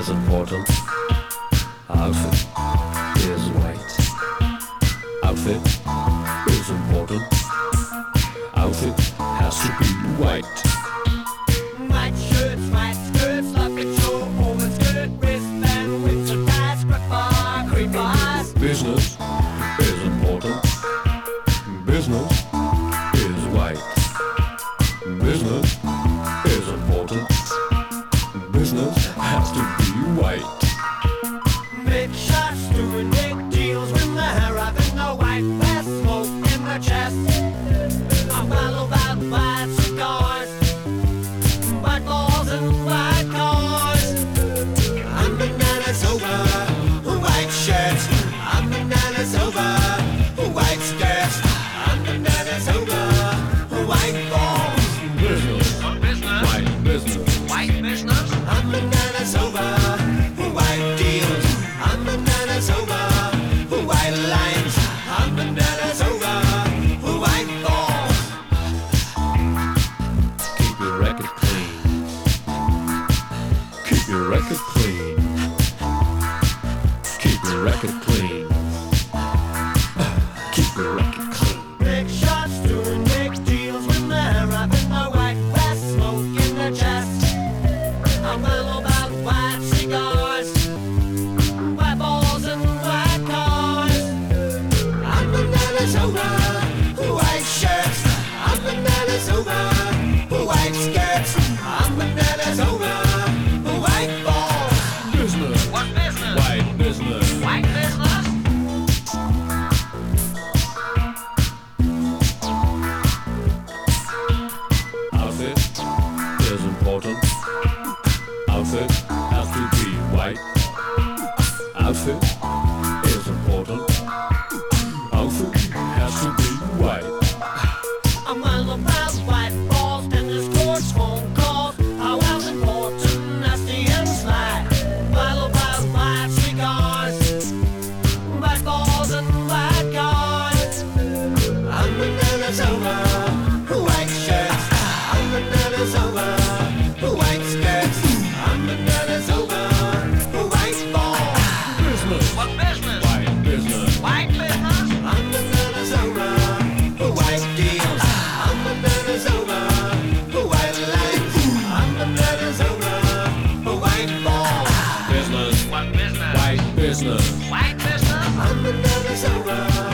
is important. Outfit is white. Outfit is important. Outfit has to be white. White shirts, white skirts, love control, overskirt, wristband, winter ties, gripper, creepers. Business is important. Business is white. Business is important. Business has to be white. Big shots doing big deals when they're having a white vest, smoke in the chest. I'm well about white cigars, white balls and white cars. I'm bananas over white shirts. I'm bananas over white skirts. I'm bananas over white balls. Business, Business, white business. white business, I'm bananas over white deals. I'm bananas over white lines. I'm bananas over white balls. Keep your record clean. Keep your record clean. Keep your record clean. Keep your record clean. Big shots doing big deals when they're having a white vest, smoke in the chest. I'm well about white cigars, white balls and white cars. I'm bananas over white shirts. I'm bananas over white skirts. I'm bananas over white balls. Business, what business, white business. white business, Outfit is important. Outfit has to be white. Outfit is important. Outfit has to be white. I'm well about white balls, tennis courts, phone calls. How else important, nasty and sly. Well about white cigars, white balls and white cars. I'm bananas over white shirts. I'm bananas over white skirts. I'm bananas over white balls. Business, what business, white business. white business, I'm bananas over white deals. I'm bananas over white lines. I'm bananas over white balls. Business, what business, white business. white business, I'm bananas over